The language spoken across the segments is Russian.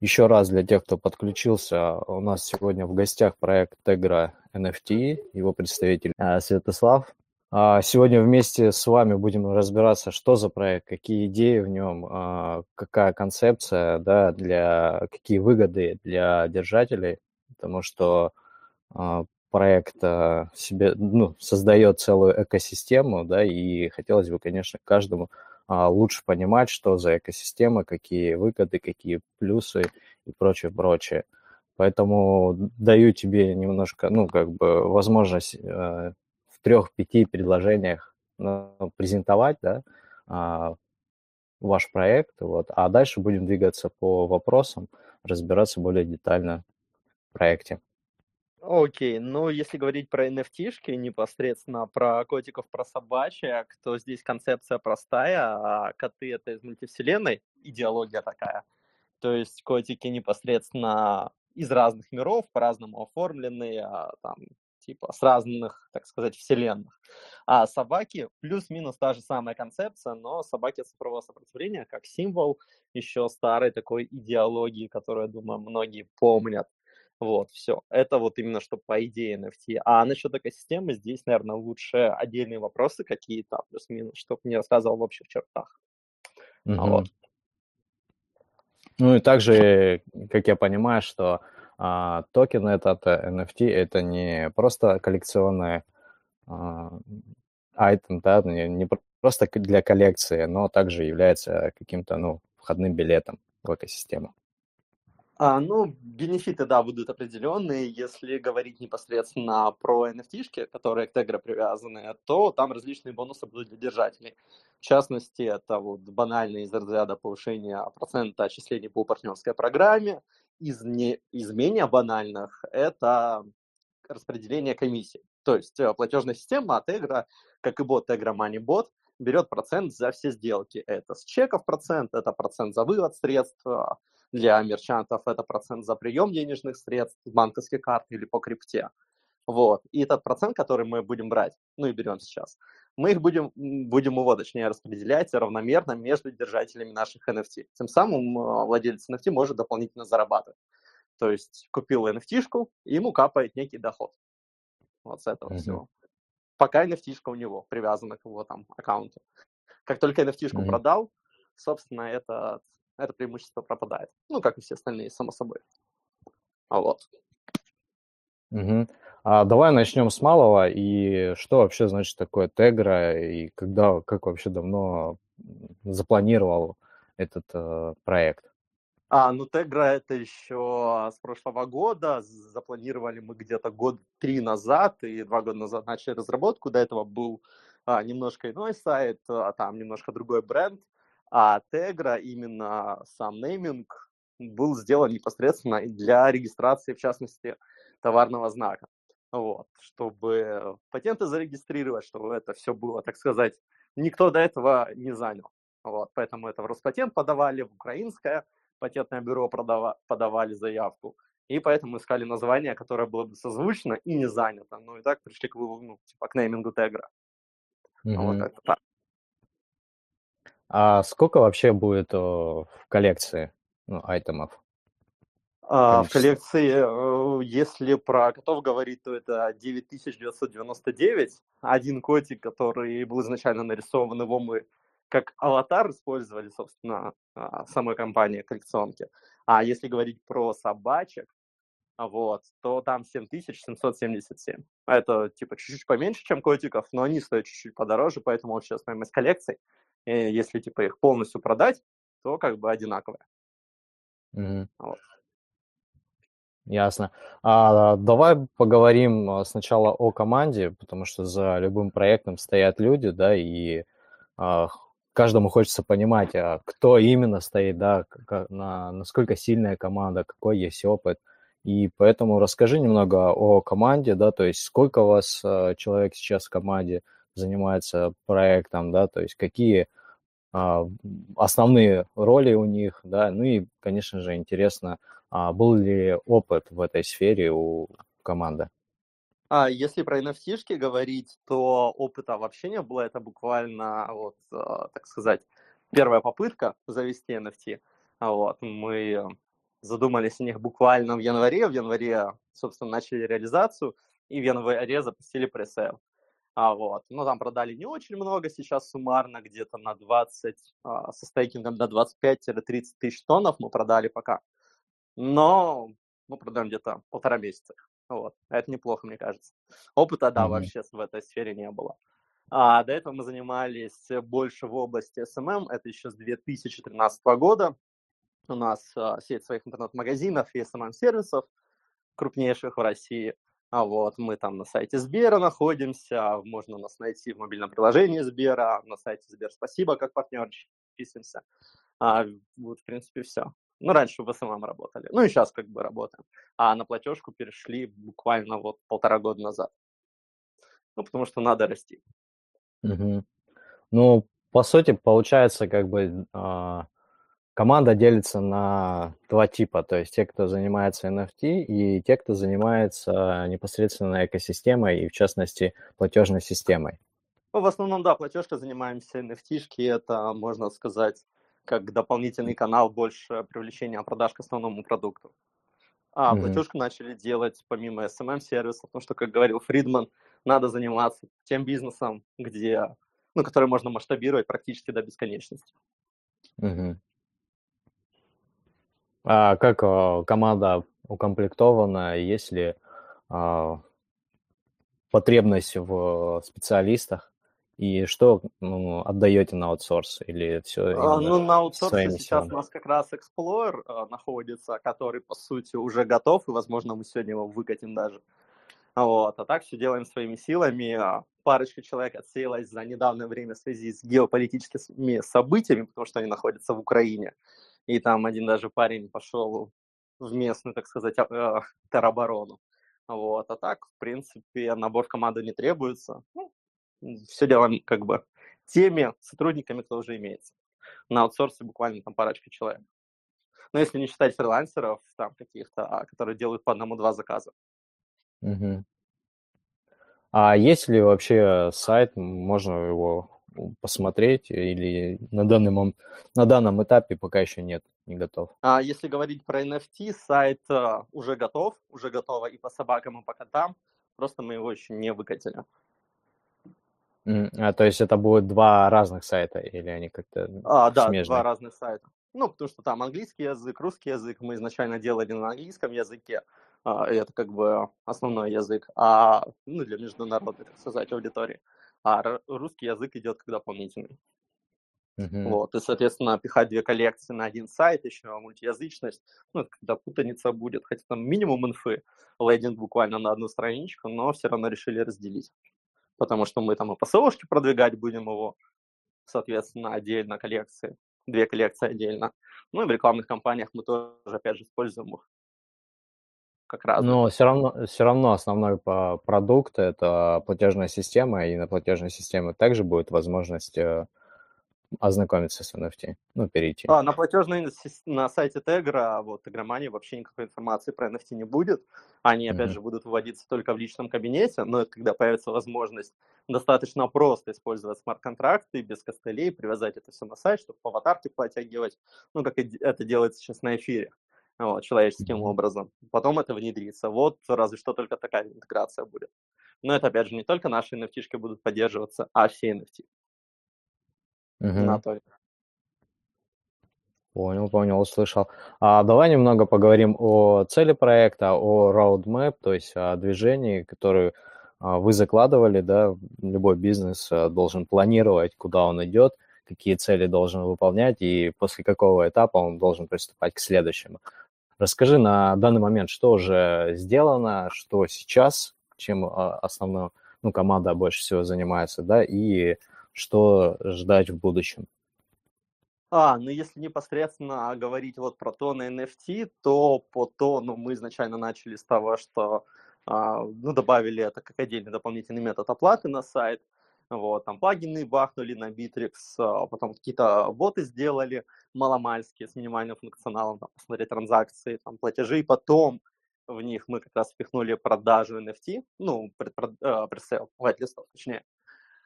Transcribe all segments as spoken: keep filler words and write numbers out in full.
Еще раз для тех, кто подключился, у нас сегодня в гостях проект Tegra эн эф ти, его представитель а, Святослав. А, Сегодня вместе с вами будем разбираться, что за проект, какие идеи в нем, а, какая концепция, да, для, какие выгоды для держателей, потому что а, проект а, себе, ну, создает целую экосистему, да, и хотелось бы, конечно, каждому а, лучше понимать, что за экосистема, какие выгоды, какие плюсы и прочее, прочее. Поэтому даю тебе немножко, ну, как бы возможность э, в трех-пяти предложениях ну, презентовать, да, а, ваш проект, вот, а дальше будем двигаться по вопросам, разбираться более детально в проекте. Окей, ну если говорить про эн эф ти-шки, непосредственно про котиков, про собачек, то здесь концепция простая, а коты — это из мультивселенной, идеология такая. То есть котики непосредственно из разных миров, по-разному оформленные, а, там, типа с разных, так сказать, вселенных. А собаки плюс-минус та же самая концепция, но собаки цифрового сопротивления как символ еще старой такой идеологии, которую, я думаю, многие помнят. Вот, все. Это вот именно что по идее эн эф ти. А насчет экосистемы здесь, наверное, лучше отдельные вопросы какие-то, плюс-минус, чтобы не рассказывал в общих чертах. Мгм. Вот. Ну и также, как я понимаю, что а, токен этот э, эн эф ти это не просто коллекционный а, айтем, да, не, не про- просто к- для коллекции, но также является каким-то, ну, входным билетом в экосистему. А, ну, бенефиты, да, будут определенные. Если говорить непосредственно про эн эф ти-шки, которые к Тегро привязаны, то там различные бонусы будут для держателей. В частности, это вот банальные из разряда повышения процента отчислений по партнерской программе. Из, не, из менее банальных это распределение комиссий. То есть э, платежная система от Tegra, как и бот Tegra Money Bot, берет процент за все сделки. Это с чеков процент, это процент за вывод средств, а, для мерчантов это процент за прием денежных средств с банковской карты или по крипте. Вот. И этот процент, который мы будем брать, ну и берем сейчас, мы их будем, будем его, точнее, распределять равномерно между держателями наших эн эф ти. Тем самым э, владелец эн эф ти может дополнительно зарабатывать. То есть купил эн эф ти-шку, и ему капает некий доход. Вот с этого Мгм. всего. Пока эн эф ти-шка у него привязана к его там аккаунту. Как только эн эф ти-шку Мгм. продал, собственно, это, это преимущество пропадает. Ну, как и все остальные, само собой. А вот. Мгм. А давай начнем с малого. И что вообще значит такое Тегра, и когда, как вообще давно м, запланировал этот э, проект? А, ну Тегра это еще с прошлого года. Запланировали мы где-то год три назад, и два года назад начали разработку. До этого был а, немножко иной сайт, а там немножко другой бренд. А Тегра, именно сам нейминг, был сделан непосредственно для регистрации, в частности, товарного знака. Вот, чтобы патенты зарегистрировать, чтобы это все было, так сказать, никто до этого не занял. Вот, поэтому это в Роспатент подавали, в украинское патентное бюро продава, подавали заявку, и поэтому искали название, которое было бы созвучно и не занято. Ну и так пришли к выводу, ну, типа, к неймингу Тегра. Вот Мгм. как-то так. А сколько вообще будет э, в коллекции, ну, айтемов, А, в количество? коллекции, э, если про котов говорить, то это девять тысяч девятьсот девяносто девять. Один котик, который был изначально нарисован, его мы как аватар использовали, собственно, а, самой компании коллекционки. А если говорить про собачек, а, вот, то там семь тысяч семьсот семьдесят семь. Это типа чуть-чуть поменьше, чем котиков, но они стоят чуть-чуть подороже, поэтому общая стоимость коллекций, э, если типа их полностью продать, то как бы одинаковая. Мгм. Вот. Ясно. А давай поговорим а, сначала о команде, потому что за любым проектом стоят люди, да, и а, х- каждому хочется понимать, а, кто именно стоит, да, к- ка- на, насколько сильная команда, какой есть опыт. И поэтому расскажи немного о команде, да, то есть сколько у вас а, человек сейчас в команде занимается проектом, да, то есть какие а, основные роли у них, да, ну и, конечно же, интересно, а был ли опыт в этой сфере у команды? А если про эн эф ти-шки говорить, то опыта вообще не было. Это буквально, вот, э, так сказать, первая попытка завести эн эф ти. А Вот. Мы задумались о них буквально в январе. В январе, собственно, начали реализацию, и в январе запустили пресейл. А, вот. Ну, там продали не очень много, сейчас суммарно где-то на двадцать, а, со стейкингом до двадцать пять-тридцать тысяч тоннов мы продали пока. Но мы продаем где-то полтора месяца. Вот. Это неплохо, мне кажется. Опыта, да, Мгм. вообще в этой сфере не было. А до этого мы занимались больше в области эс эм эм, это еще с две тысячи тринадцатого года. У нас а, сеть своих интернет-магазинов и эс эм эм-сервисов, крупнейших в России. А вот мы там на сайте Сбера находимся, можно нас найти в мобильном приложении Сбера, на сайте Сбер Спасибо, как партнер числимся. А, вот, в принципе, все. Ну, раньше в эс эм эм работали, ну и сейчас как бы работаем. А на платежку перешли буквально вот полтора года назад. Ну, потому что надо расти. Мгм. Ну, по сути, получается, как бы а, команда делится на два типа, то есть те, кто занимается эн эф ти, и те, кто занимается непосредственно экосистемой и, в частности, платежной системой. Ну, в основном, да, платежка занимаемся эн эф ти-шки, это, можно сказать, как дополнительный канал больше привлечения продаж к основному продукту. А Мгм. платежку начали делать помимо эс эм эм-сервиса, потому что, как говорил Фридман, надо заниматься тем бизнесом, где, ну, который можно масштабировать практически до бесконечности. Мгм. А как а, команда укомплектована, есть ли а, потребность в специалистах, и что ну, отдаете на аутсорс, или все А, именно Ну, на аутсорсе своими сейчас у силами? нас как раз Explorer а, находится, который, по сути, уже готов, и, возможно, мы сегодня его выкатим даже. Вот. А так все делаем своими силами. А, Парочка человек отсеялась за недавнее время в связи с геополитическими событиями, потому что они находятся в Украине. И там один даже парень пошел в местную, так сказать, а, э, тероборону. Вот. А так, в принципе, набор в команду не требуется. Ну, все делаем как бы теми сотрудниками, кто уже имеется. На аутсорсе буквально там парочка человек. Но если не считать фрилансеров, там каких-то, а, которые делают по одному-два заказа. Мгм. А есть ли вообще сайт, можно его посмотреть, или на данный мом на данном этапе пока еще нет, не готов? А если говорить про эн эф ти, сайт а, уже готов, уже готово и по собакам, и по котам, просто мы его еще не выкатили. М, а, то есть это будет два разных сайта, или они как-то А, да, два смежные? разных сайта. Ну, потому что там английский язык, русский язык мы изначально делали на английском языке, а, и это как бы основной язык, а, ну, для международной, так сказать, аудитории. А р- русский язык идет как дополнительный. Мгм. Вот, и, соответственно, пихать две коллекции на один сайт, еще мультиязычность, ну, это когда путаница будет, хотя там минимум инфы, лендинг буквально на одну страничку, но все равно решили разделить, потому что мы там и по СОшке продвигать будем его, соответственно, отдельно коллекции, две коллекции отдельно. Ну и в рекламных кампаниях мы тоже, опять же, используем их как Но разных. все равно все равно основной по продукт — это платежная система, и на платежной системе также будет возможность, э, ознакомиться с эн эф ти, ну, перейти. А, на платежной сис- на сайте Тегра, вот, Тегромании вообще никакой информации про эн эф ти не будет. Они, опять Мгм. же, будут вводиться только в личном кабинете, но это когда появится возможность достаточно просто использовать смарт-контракты без костылей, привязать это все на сайт, чтобы по аватарке подтягивать, ну, как и д- это делается сейчас на эфире, вот, человеческим Мгм. образом. Потом это внедрится. Вот разве что только такая интеграция будет. Но это, опять же, не только наши эн эф ти-шки будут поддерживаться, а все эн эф ти на Мгм. то. Понял, понял, услышал. А давай немного поговорим о цели проекта, о roadmap, то есть о движении, которое а, вы закладывали, да, любой бизнес а, должен планировать, куда он идет, какие цели должен выполнять и после какого этапа он должен приступать к следующему. Расскажи на данный момент, что уже сделано, что сейчас, чем а, основная, ну, команда больше всего занимается, да, и что ждать в будущем. А, ну если непосредственно говорить вот про тон эн эф ти, то по тону мы изначально начали с того, что а, ну, добавили это как отдельный дополнительный метод оплаты на сайт. Вот, там плагины бахнули на Bittrex, а потом какие-то боты сделали маломальские с минимальным функционалом, там, посмотреть транзакции, там, платежи, и потом в них мы как раз впихнули продажу эн эф ти, ну, пред, пред, э, пресейл, white листов, точнее.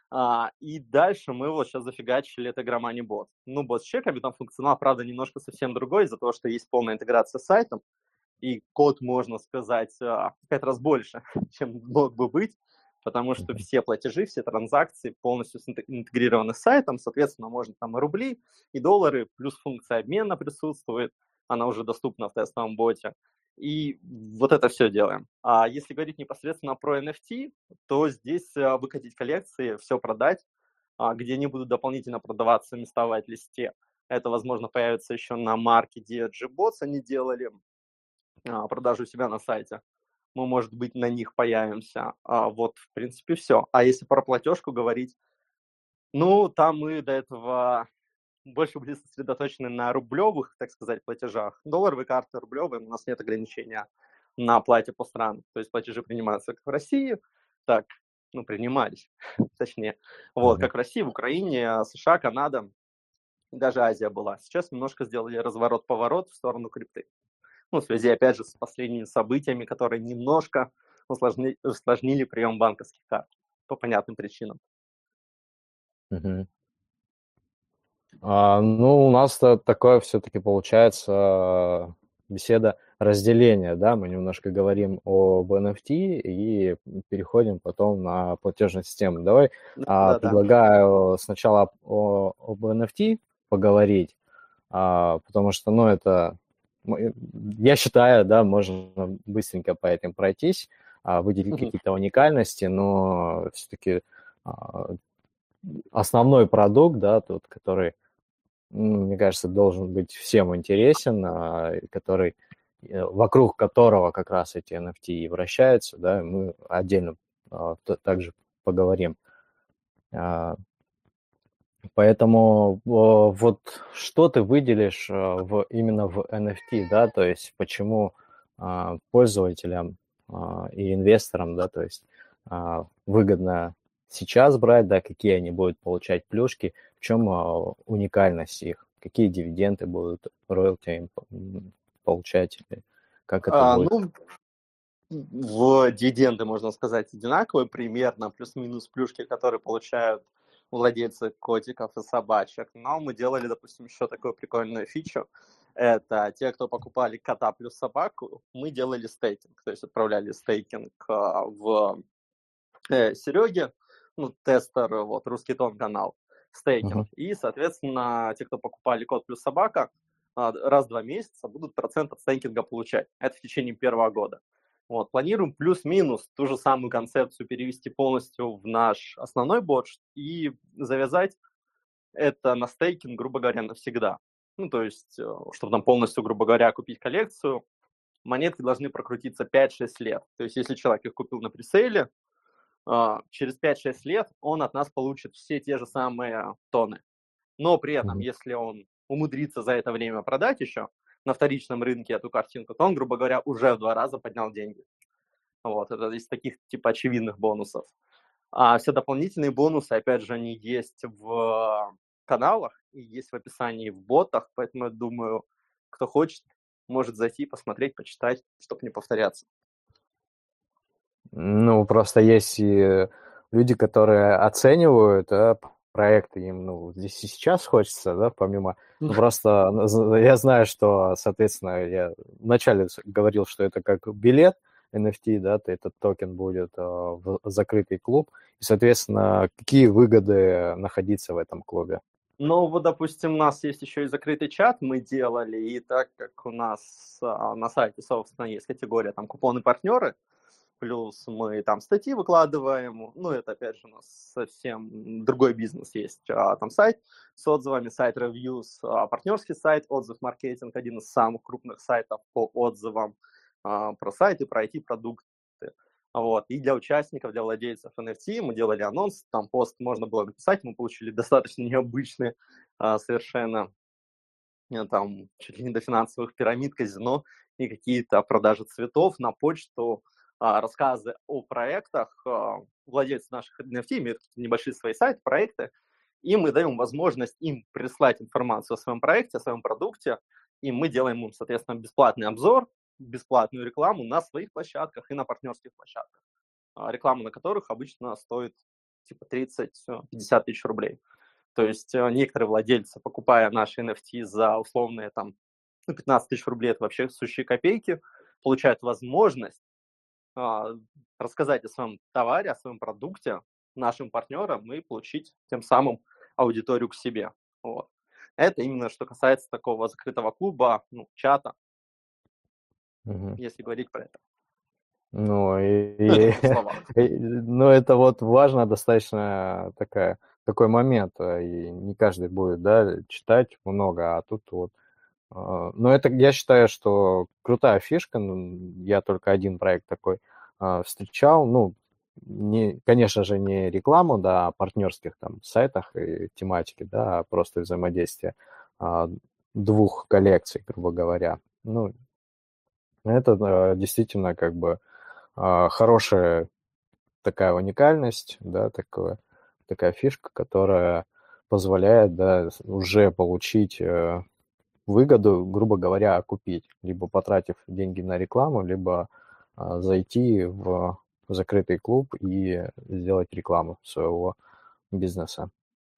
А, и дальше мы вот сейчас зафигачили Tegra Money Bot. Ну, бот с чеками, там функционал, правда, немножко совсем другой, из-за того, что есть полная интеграция с сайтом, и код, можно сказать, в пять раз больше, чем мог бы быть, потому что все платежи, все транзакции полностью интегрированы с сайтом, соответственно, можно там и рубли, и доллары, плюс функция обмена присутствует, она уже доступна в тестовом боте. И вот это все делаем. А если говорить непосредственно про эн эф ти, то здесь выкатить коллекции, все продать, где они будут дополнительно продаваться места в white-листе. Это, возможно, появится еще на марке ди джи Bots, они делали продажу у себя на сайте. Мы, может быть, на них появимся. А вот, в принципе, все. А если про платежку говорить, ну, там мы до этого больше были сосредоточены на рублевых, так сказать, платежах. Долларовые карты, рублевые, у нас нет ограничения на оплате по странам. То есть платежи принимаются как в России, так, ну, принимались, точнее. Вот, как в России, в Украине, США, Канада, даже Азия была. Сейчас немножко сделали разворот-поворот в сторону крипты. Ну, в связи, опять же, с последними событиями, которые немножко усложнили, усложнили прием банковских карт по понятным причинам. Мгм. А, ну, у нас-то такое все-таки получается беседа разделения, да, мы немножко говорим об эн эф ти и переходим потом на платежную систему. Давай а, Да-да-да. предлагаю сначала о, об эн эф ти поговорить, а, потому что, ну, это, м- я считаю, да, можно быстренько по этим пройтись, а, выделить Мгм. какие-то уникальности, но все-таки основной продукт, да, тот, который, ну, мне кажется, должен быть всем интересен, а, который, э, вокруг которого как раз эти эн эф ти и вращаются, да, мы отдельно а, т- также поговорим. А, Поэтому о, вот что ты выделишь а, в, именно в эн эф ти, да, то есть почему а, пользователям а, и инвесторам, да, то есть а, выгодно сейчас брать, да, какие они будут получать плюшки, в чем а, уникальность их, какие дивиденды будут роялти им п- м, получать, или как это А, будет. ну, в дивиденды, можно сказать, одинаковые примерно, плюс-минус плюшки, которые получают владельцы котиков и собачек. Но мы делали, допустим, еще такую прикольную фичу. Это те, кто покупали кота плюс собаку, мы делали стейкинг. То есть отправляли стейкинг а, в э, Сереге, ну, тестер, вот, Русский Тон канал, стейкинг. Мгм. И, соответственно, те, кто покупали кот плюс собака, а, раз в два месяца будут процент от стейкинга получать. Это в течение первого года. Вот, планируем плюс-минус ту же самую концепцию перевести полностью в наш основной бот и завязать это на стейкинг, грубо говоря, навсегда. Ну, то есть, э, чтобы там полностью, грубо говоря, купить коллекцию, монетки должны прокрутиться пять-шесть лет. То есть, если человек их купил на пресейле, а, через пять-шесть лет он от нас получит все те же самые тоны. Но при этом, Мгм. если он умудрится за это время продать еще на вторичном рынке эту картинку, то он, грубо говоря, уже в два раза поднял деньги. Вот, это из таких типа очевидных бонусов. А все дополнительные бонусы, опять же, они есть в каналах и есть в описании в ботах, поэтому я думаю, кто хочет, может зайти, посмотреть, почитать, чтобы не повторяться. Ну, просто есть и люди, которые оценивают, да, проекты, им, ну, здесь и сейчас хочется, да, помимо... Ну, просто ну, з- я знаю, что, соответственно, я вначале с- говорил, что это как билет эн эф ти, да, то этот токен будет а, в закрытый клуб, и, соответственно, какие выгоды находиться в этом клубе? Ну, вот, допустим, у нас есть еще и закрытый чат, мы делали, и так как у нас а, на сайте, собственно, есть категория там купоны-партнеры, плюс мы там статьи выкладываем, ну, это, опять же, у нас совсем другой бизнес есть, а, там сайт с отзывами, сайт Reviews, а, партнерский сайт, отзыв маркетинг, один из самых крупных сайтов по отзывам а, про сайты, про ай ти-продукты. Вот. И для участников, для владельцев эн эф ти мы делали анонс, там пост можно было написать, мы получили достаточно необычные а, совершенно э, там чуть ли не до финансовых пирамид, казино и какие-то продажи цветов на почту, а, рассказы о проектах. А, владельцы наших эн эф ти имеют какие-то небольшие свои сайты, проекты, и мы даем возможность им прислать информацию о своем проекте, о своем продукте, и мы делаем им, соответственно, бесплатный обзор, бесплатную рекламу на своих площадках и на партнерских площадках, а, реклама на которых обычно стоит типа тридцать-пятьдесят тысяч рублей. То есть некоторые владельцы, покупая наши эн эф ти за условные там ну, пятнадцать тысяч рублей, это вообще сущие копейки, получают возможность а, рассказать о своем товаре, о своем продукте нашим партнерам и получить тем самым аудиторию к себе. Вот. Это именно что касается такого закрытого клуба, ну, чата, Мгм. если говорить про это. Ну, и, Ну, это и- в двух словах. и- ну, это вот важно достаточно такая, такой момент, а, и не каждый будет, да, читать много, а тут вот. а, Но это, я считаю, что крутая фишка, ну, я только один проект такой а, встречал, ну, не, конечно же, не рекламу, да, о партнерских там сайтах и тематике, да, а просто взаимодействие а, двух коллекций, грубо говоря. Ну, это а, действительно как бы а, хорошая такая уникальность, да, такое, такая фишка, которая позволяет, да, уже получить э, выгоду, грубо говоря, окупить, либо потратив деньги на рекламу, либо а, зайти в закрытый клуб и сделать рекламу своего бизнеса.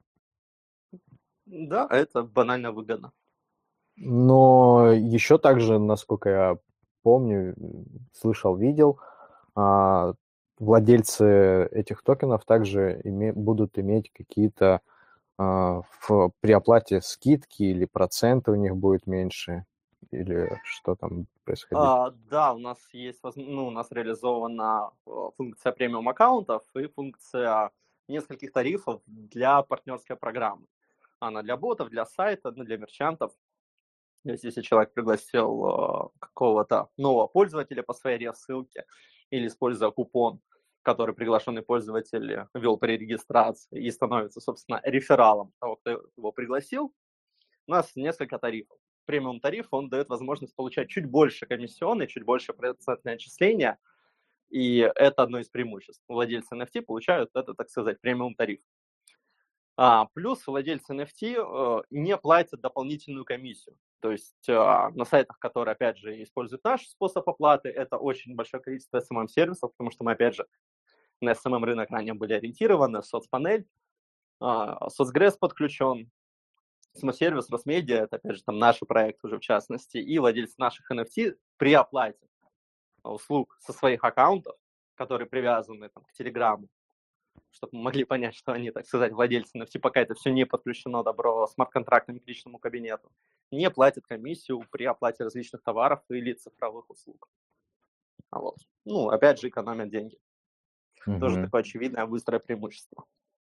Да, это банально выгодно. Но еще также, насколько я помню, слышал, видел, а, владельцы этих токенов также име- будут иметь какие-то а, в, при оплате скидки или проценты у них будет меньше, или что там происходить. А, да, у нас есть, воз- ну, у нас реализована э, функция премиум аккаунтов и функция нескольких тарифов для партнерской программы. Она для ботов, для сайта, ну, для мерчантов. То есть, если человек пригласил э, какого-то нового пользователя по своей рассылке или используя купон, который приглашенный пользователь ввел при регистрации и становится, собственно, рефералом того, кто его пригласил, у нас несколько тарифов. Премиум тариф, он дает возможность получать чуть больше комиссионной, чуть больше процентное отчисления, и это одно из преимуществ. Владельцы эн эф ти получают это, так сказать, премиум тариф. А, плюс владельцы эн эф ти э, не платят дополнительную комиссию. То есть э, на сайтах, которые, опять же, используют наш способ оплаты, это очень большое количество эс эм эм-сервисов, потому что мы, опять же, на эс эм эм-рынок ранее были ориентированы, соцпанель, э, соцгрэс подключен, самосервис, Росмедиа, это, опять же, там наши проекты уже в частности, и владельцы наших эн эф ти при оплате услуг со своих аккаунтов, которые привязаны там, к Телеграму, чтобы мы могли понять, что они, так сказать, владельцы эн эф ти, пока это все не подключено добро смарт-контрактами к личному кабинету, не платят комиссию при оплате различных товаров или цифровых услуг. А вот. Ну, опять же, экономят деньги. Тоже Мгм. такое очевидное, быстрое преимущество.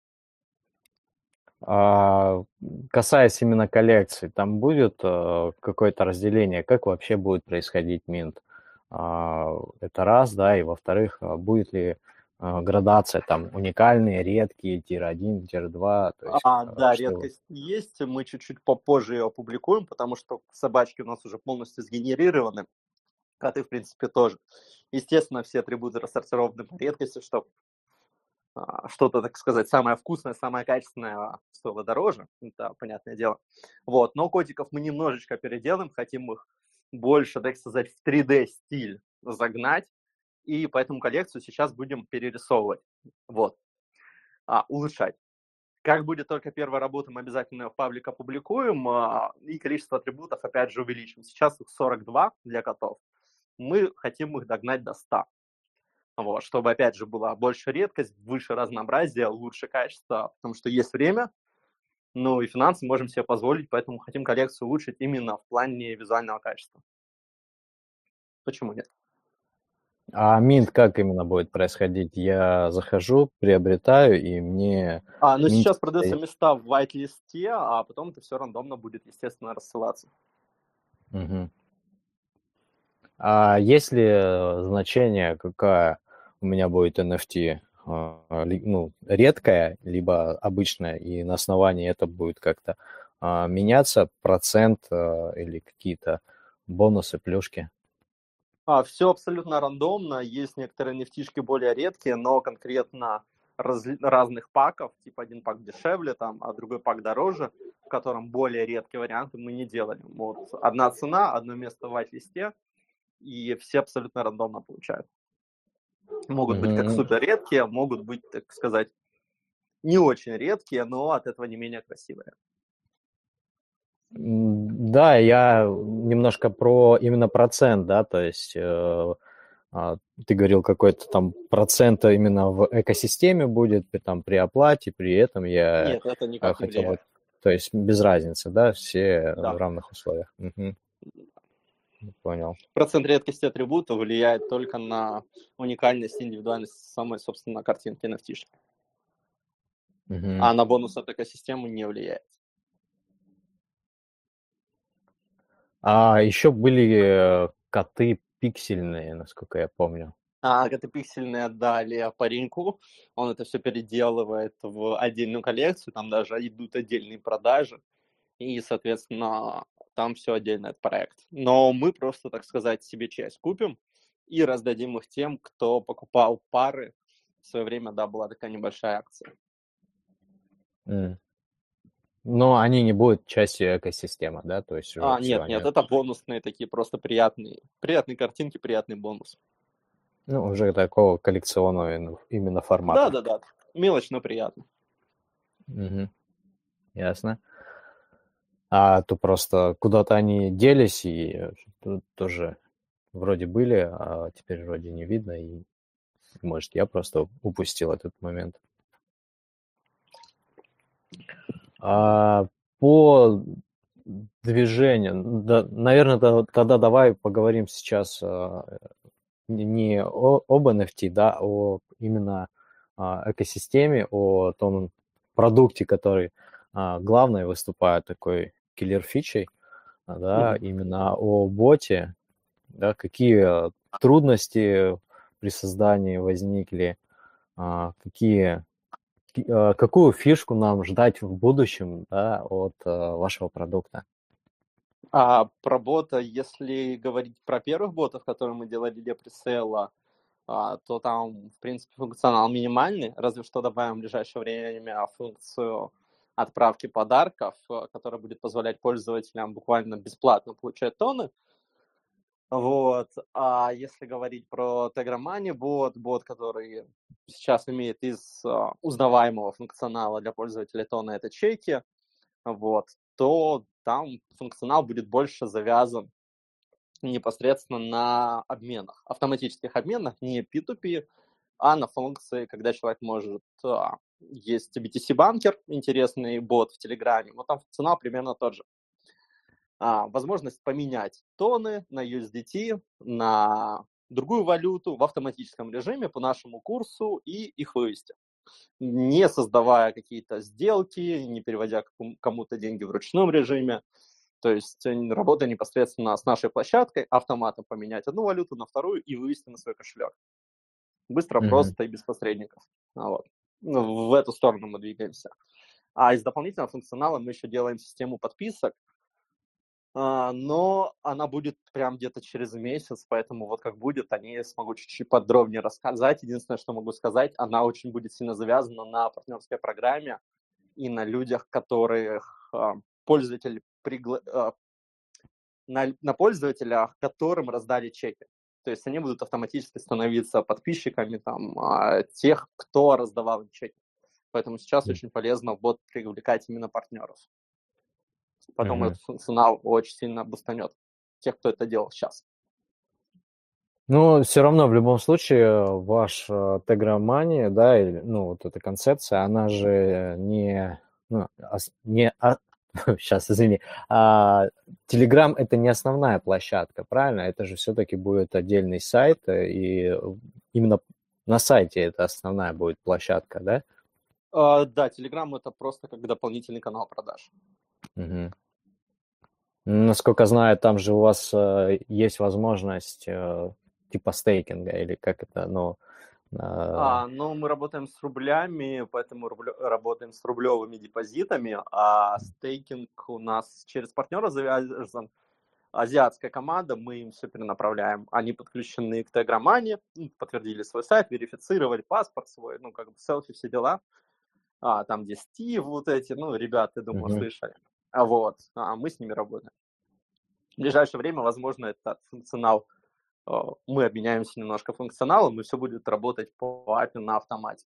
А, касаясь именно коллекций, там будет э, какое-то разделение, как вообще будет происходить минт? А, это раз, да, и во-вторых, а, будет ли а, градация там уникальные, редкие, тир один, тир два, то есть А, а, да, что... редкость есть, мы чуть-чуть попозже ее опубликуем, потому что собачки у нас уже полностью сгенерированы, коты, в принципе, тоже. Естественно, все атрибуты рассортированы по редкости, чтобы а, что-то, так сказать, самое вкусное, самое качественное стоило дороже, это понятное дело. Вот, но котиков мы немножечко переделаем, хотим их больше, так сказать, в три дэ стиль загнать, и поэтому коллекцию сейчас будем перерисовывать, вот, а, улучшать. Как будет только первая работа, мы обязательно в паблик опубликуем, а, и количество атрибутов, опять же, увеличим. Сейчас их сорок два для котов, мы хотим их догнать до ста. Вот, чтобы, опять же, была больше редкость, выше разнообразие, лучше качество, потому что есть время, ну и финансы можем себе позволить, поэтому хотим коллекцию улучшить именно в плане визуального качества. Почему нет? А минт как именно будет происходить? Я захожу, приобретаю, и мне А, ну минт... сейчас продаются места в white-листе, а потом это все рандомно будет, естественно, рассылаться. Мгм. А есть ли э, значение, какая у меня будет эн эф ти? а, ли- Ну, редкая, либо обычная, и на основании это будет как-то а, меняться, процент а, или какие-то бонусы, плюшки? А, все абсолютно рандомно, есть некоторые нефтишки более редкие, но конкретно раз, разных паков, типа один пак дешевле, там, а другой пак дороже, в котором более редкие варианты мы не делали. Вот одна цена, одно место в white-листе, и все абсолютно рандомно получают. Могут быть как Мгм. супер редкие, могут быть, так сказать, не очень редкие, но от этого не менее красивые. Да, я немножко про именно процент, да, то есть э, а, ты говорил, какой-то там процент именно в экосистеме будет при, там, при оплате, при этом я Нет, это э, никак не хотел бы, влияет. то есть без разницы, да, все Да. в равных условиях. Мгм. Понял. Процент редкости атрибута влияет только на уникальность и индивидуальность самой, собственно, картинки эн эф ти-шки. Мгм. А на бонус от экосистемы не влияет. А еще были э, коты пиксельные, насколько я помню. А это пиксельные отдали пареньку, он это все переделывает в отдельную коллекцию, там даже идут отдельные продажи, и, соответственно, там все отдельно этот проект. Но мы просто, так сказать, себе часть купим и раздадим их тем, кто покупал пары. В свое время, да, была такая небольшая акция. М. Но они не будут частью экосистемы, да, то есть уже А, все, нет, они, нет, это бонусные такие, просто приятные, приятные картинки, приятный бонус. ну, уже такого коллекционного именно именно формата. Да-да-да, мелочь, но приятно. Мгм. Ясно. А то просто куда-то они делись, и тут тоже вроде были, а теперь вроде не видно, и, может, я просто упустил этот момент. А по движению, да, наверное, да, тогда давай поговорим сейчас а, не не о- об эн эф ти, да, а о именно а, экосистеме, о том продукте, который а, главной выступает такой киллер-фичей, а, да, Мгм. именно о боте, да, какие трудности при создании возникли, а, какие, ки- а, какую фишку нам ждать в будущем, да, от а, вашего продукта. А про бота, если говорить про первых ботов, которые мы делали для пресейла, а, то там, в принципе, функционал минимальный, разве что добавим в ближайшее время функцию отправки подарков, э, которая будет позволять пользователям буквально бесплатно получать тоны. Вот. А если говорить про Tegramani бот, бот, который сейчас имеет из а, узнаваемого функционала для пользователя тона это чеки, вот, то там функционал будет больше завязан непосредственно на обменах, автоматических обменах, не пи ту пи, а на функции, когда человек может... а, есть би ти си-банкер, интересный бот в Телеграме, вот там функционал примерно тот же. А, возможность поменять тоны на ю эс ди ти, на другую валюту в автоматическом режиме по нашему курсу и их вывести, не создавая какие-то сделки, не переводя кому-то деньги в ручном режиме. То есть работа непосредственно с нашей площадкой, автоматом поменять одну валюту на вторую и вывести на свой кошелек. Быстро, Мгм. просто и без посредников. А вот. Ну, в эту сторону мы двигаемся. А из дополнительного функционала мы еще делаем систему подписок, а, но она будет прям где-то через месяц, поэтому вот как будет, о ней я смогу чуть-чуть подробнее рассказать. Единственное, что могу сказать, она очень будет сильно завязана на партнерской программе и на людях, которых а, пользователь пригла... а, на, на пользователях, которым раздали чеки. То есть они будут автоматически становиться подписчиками там, а, тех, кто раздавал им чеки. Поэтому сейчас очень полезно в бот привлекать именно партнеров. Потом Мгм. этот функционал очень сильно бустанет тех, кто это делал сейчас. Ну, все равно, в любом случае, ваш э, Тегромания, да, или, ну, вот эта концепция, она же не, ну, ос- не, сейчас, извини, а, Telegram это не основная площадка, правильно? Это же все-таки будет отдельный сайт, э, и именно на сайте это основная будет площадка, да? Uh, да, Telegram это просто как дополнительный канал продаж. Мгм. Насколько знаю, там же у вас э, есть возможность э, типа стейкинга, или как это, ну, э, А, ну, мы работаем с рублями, поэтому рублё- работаем с рублевыми депозитами, а стейкинг у нас через партнера завязан. Азиатская команда, мы им все перенаправляем. Они подключены к Теграмане, подтвердили свой сайт, верифицировали паспорт свой, ну, как бы селфи, все дела. А, там, где Стив, вот эти, ну, ребята, я думаю, мгм. слышали. А вот, а мы с ними работаем. В ближайшее время, возможно, этот функционал, э, мы обменяемся немножко функционалом, и все будет работать по эй пи ай на автомате.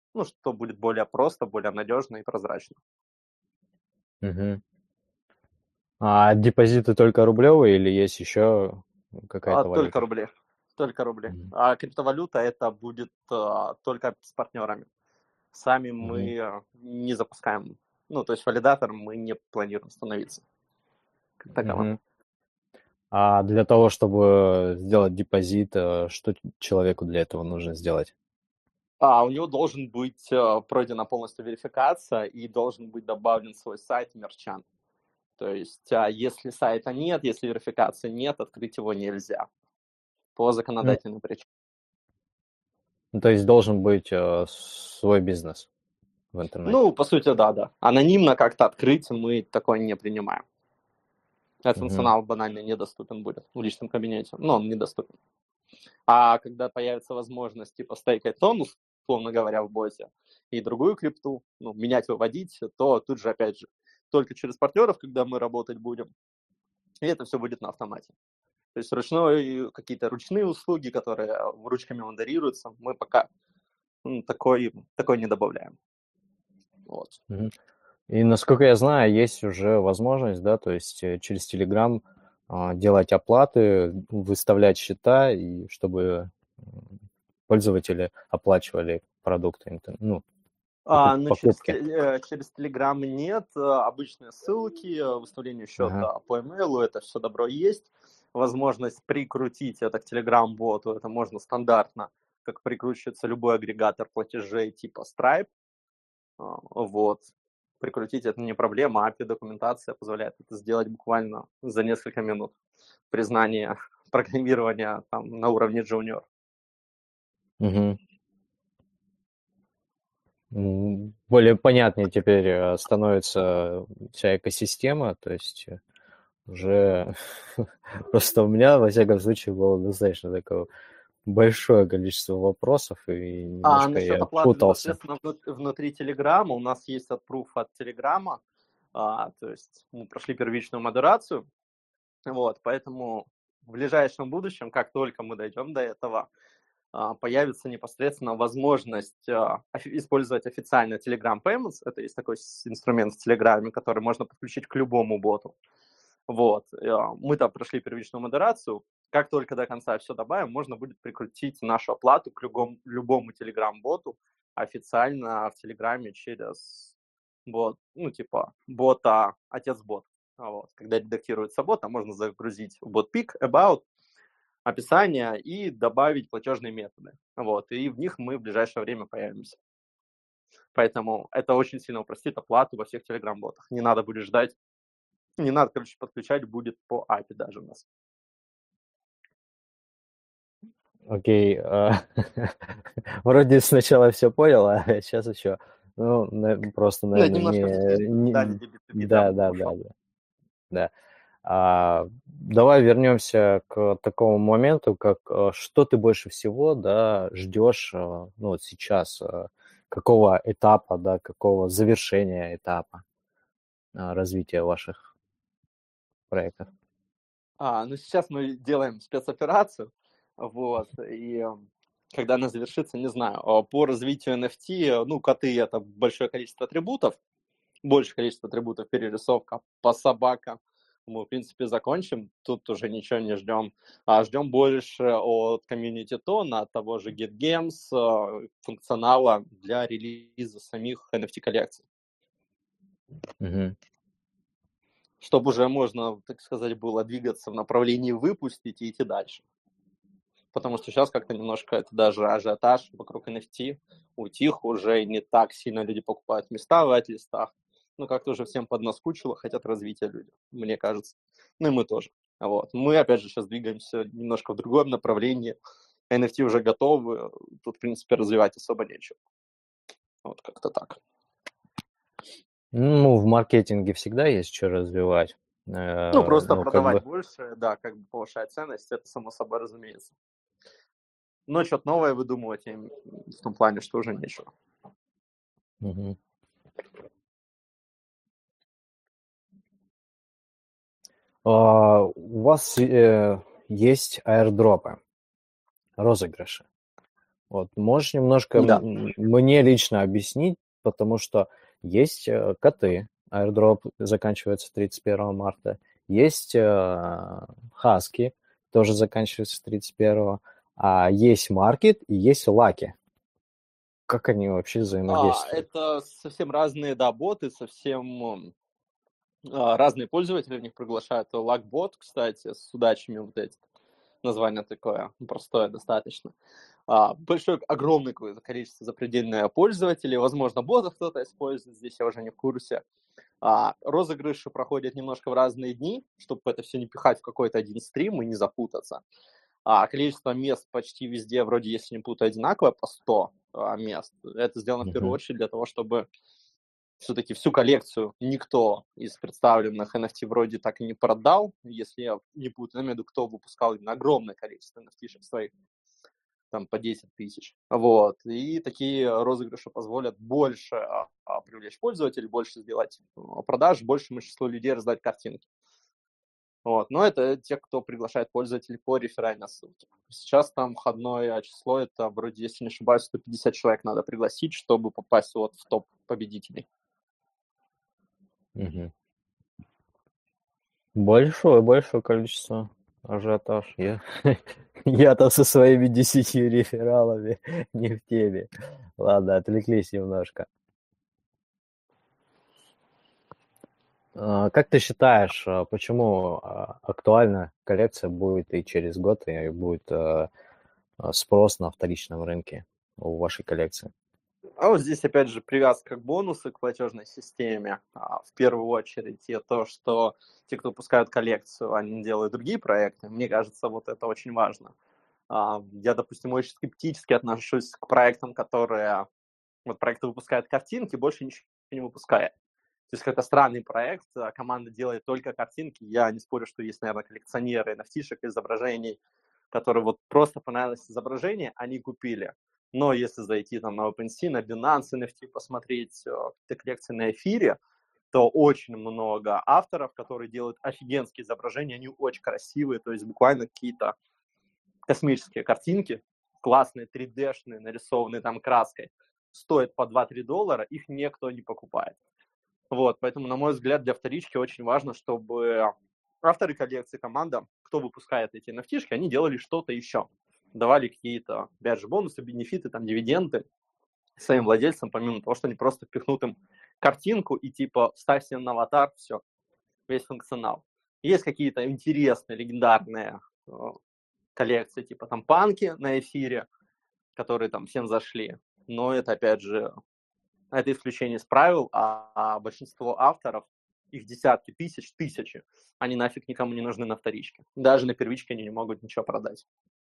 ну, что будет более просто, более надежно и прозрачно. Мгм. А депозиты только рублевые или есть еще А, какая-то только валюта? рубли. Только рубли. Мгм. А криптовалюта это будет а, только с партнерами. Сами Мгм. мы а, не запускаем. Ну, то есть валидатором мы не планируем становиться как таковым. Мгм. А для того, чтобы сделать депозит, э, что ч- человеку для этого нужно сделать? А у него должен быть а, пройдена полностью верификация и должен быть добавлен свой сайт и мерчант. То есть, а, если сайта нет, если верификации нет, открыть его нельзя по М, законодательным причинам. ну, то есть должен быть э, свой бизнес в интернете. Ну, по сути, да, да. Анонимно как-то открыть мы такое не принимаем. Этот Мгм. функционал банально недоступен будет в личном кабинете. Ну, он недоступен. А когда появится возможность, типа, стейкать тонну, условно говоря, в боте, и другую крипту, ну, менять, выводить, то тут же, опять же, только через партнеров, когда мы работать будем, и это все будет на автомате. То есть ручной, какие-то ручные услуги, которые ручками модерируются, мы пока м, такой, такой не добавляем. Вот. Мгм. И насколько я знаю, есть уже возможность, да, то есть э, через Telegram а, делать оплаты, выставлять счета, и чтобы м, пользователи оплачивали продукты, интер- ну, покуп- А, но через, покупки. те- э, через Telegram нет, э, обычные ссылки, э, выставление Ага. счета по имейлу, это все добро есть. Возможность прикрутить это к Telegram-боту, это можно стандартно, как прикручивается любой агрегатор платежей типа Stripe. А, Вот. Прикрутить это не проблема, а API-документация позволяет это сделать буквально за несколько минут. Признание программирования там на уровне junior. Мгм. М, Более понятнее теперь э, становится вся экосистема, то есть э, уже просто у меня, во всяком случае, было достаточно такого большое количество вопросов, и А немножко насчет я оплаты путался. непосредственно внут- внутри Телеграма, у нас есть отпруф от Телеграма, а, то есть мы прошли первичную модерацию, вот, поэтому в ближайшем будущем, как только мы дойдем до этого, а, появится непосредственно возможность а, офи- использовать официально Telegram Payments, это есть такой с- инструмент в Телеграме, который можно подключить к любому боту. Вот. э, Мы там прошли первичную модерацию. Как только до конца все добавим, можно будет прикрутить нашу оплату к любому, любому Telegram-боту официально в Телеграме через бот, ну, типа бота, отец-бот. А Вот. Когда редактируется бот, там можно загрузить в бот pick, about, описание и добавить платежные методы. Вот. И в них мы в ближайшее время появимся. Поэтому это очень сильно упростит оплату во всех Telegram-ботах. Не надо будет ждать, не надо, короче, подключать будет по эй пи ай даже у нас. Окей, а, вроде сначала все понял, а сейчас еще, ну, на- просто, Ну, я наверное, немножко в не, технические детали не- би ту би да, там да, да, ушел. да, да. А, давай вернемся к такому моменту, как э, что ты больше всего, да, ждешь, э, ну, вот сейчас, э, какого этапа, да, какого завершения этапа а, развития ваших проектов. А, ну, сейчас мы делаем спецоперацию, вот, и э, когда она завершится, не знаю. А По развитию эн эф ти, э, ну, коты — это большое количество атрибутов, большее количество атрибутов, перерисовка по собакам. Мы, в принципе, закончим, тут уже ничего не ждем. А ждем больше от комьюнити тона, от того же GetGames, э, функционала для релиза самих эн эф ти-коллекций. Мгм. Чтобы уже можно, так сказать, было двигаться в направлении выпустить и идти дальше. Потому что сейчас как-то немножко это даже ажиотаж вокруг эн эф ти утих, уже не так сильно люди покупают места в листах. Ну, как-то уже всем поднаскучило, хотят развития люди, мне кажется. Ну и мы тоже. Вот. Мы, опять же, сейчас двигаемся немножко в другом направлении. эн эф ти уже готовы, тут, в принципе, развивать особо нечего. Вот как-то так. Ну, в маркетинге всегда есть что развивать. Ну, Э, просто Ну, как продавать бы, больше, да, как бы повышать ценность, это само собой разумеется. Но что-то новое выдумывать им в том плане, что уже нечего. мгм. А, у вас э, есть аирдропы, розыгрыши. Вот, можешь немножко Да. м- мне лично объяснить, потому что есть э, коты, airdrop заканчивается тридцать первого марта, есть э, хаски, тоже заканчивается тридцать первого, а есть маркет и есть лаки. Как они вообще А, взаимодействуют? это совсем разные, да, боты, совсем а, разные пользователи в них приглашают. Лакбот, кстати, с удачами вот эти. Название такое простое достаточно. А, большое, огромное какое-то количество запредельное пользователей. Возможно, ботов кто-то использует, здесь я уже не в курсе. А, розыгрыши проходят немножко в разные дни, чтобы это все не пихать в какой-то один стрим и не запутаться. А количество мест почти везде, вроде, если не путаю, одинаковое, по сто а, мест. Это сделано в первую Мгм. очередь для того, чтобы все-таки всю коллекцию никто из представленных эн эф ти вроде так и не продал, если я не путаю, я имею в виду, кто выпускал именно огромное количество эн эф ти-шек своих, там по десять тысяч. Вот. И такие розыгрыши позволят больше а, а, привлечь пользователей, больше сделать а, продаж, большему числу людей раздать картинки. Вот. Но это те, кто приглашает пользователей по реферальной ссылке. Сейчас там входное число, это вроде, если не ошибаюсь, сто пятьдесят человек надо пригласить, чтобы попасть вот в топ победителей. Мгм. Большое, большое количество ажиотаж. Я, я-то со своими десятью рефералами не в теме. Ладно, отвлеклись немножко. А, Как ты считаешь, а, почему а, актуальна коллекция будет и через год, и будет а, а, спрос на вторичном рынке у вашей коллекции? А вот здесь, опять же, привязка к бонусу, к платежной системе. А, в первую очередь, и то, что те, кто выпускают коллекцию, они делают другие проекты. Мне кажется, вот это очень важно. А, я, допустим, очень скептически отношусь к проектам, которые... Вот проекты выпускают картинки, больше ничего не выпускает. То есть какой-то странный проект, а команда делает только картинки. Я не спорю, что есть, наверное, коллекционеры эн эф ти-шек, изображений, которые вот просто понравилось изображение, они купили. Но если зайти там на OpenSea, на Binance эн эф ти, посмотреть какие-то коллекции на эфире, то очень много авторов, которые делают офигенские изображения, они очень красивые, то есть буквально какие-то космические картинки, классные, три дэ-шные, нарисованные там краской, стоят по два-три доллара, их никто не покупает. Вот, поэтому, на мой взгляд, для вторички очень важно, чтобы авторы коллекции, команда, кто выпускает эти эн эф ти-шки, они делали что-то еще. Давали какие-то, опять же, бонусы, бенефиты, там, дивиденды своим владельцам, помимо того, что они просто впихнут им картинку и типа ставь себе на аватар, все, весь функционал. Есть какие-то интересные, легендарные э, коллекции, типа там панки на эфире, которые там всем зашли. Но это, опять же, это исключение из правил, а, а большинство авторов, их десятки тысяч, тысячи, они нафиг никому не нужны на вторичке. Даже на первичке они не могут ничего продать.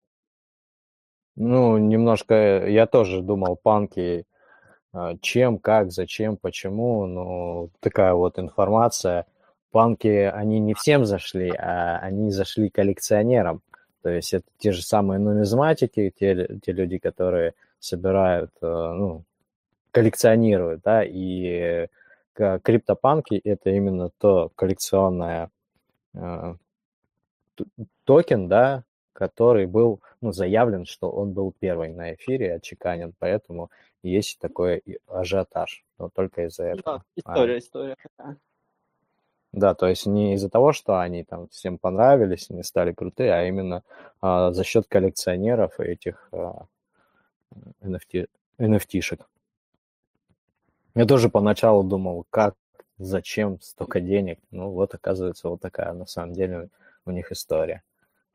Ну, немножко э, я тоже думал, панки, а, чем, как, зачем, почему, ну, такая вот информация. Панки, они не всем зашли, а они зашли коллекционерам. То есть это те же самые нумизматики, те, те люди, которые собирают, э, ну, коллекционируют, да, и э, криптопанки это именно то коллекционное э, токен, да, который был, ну, заявлен, что он был первый на эфире, отчеканен, поэтому есть такой и ажиотаж, но только из-за Да, этого. А, история, история такая. да, то есть не из-за того, что они там всем понравились, они стали крутые, а именно а, за счет коллекционеров и этих а, эн эф ти, эн эф ти-шек. Я тоже поначалу думал, как, зачем столько денег. Ну вот, оказывается, вот такая на самом деле у них история.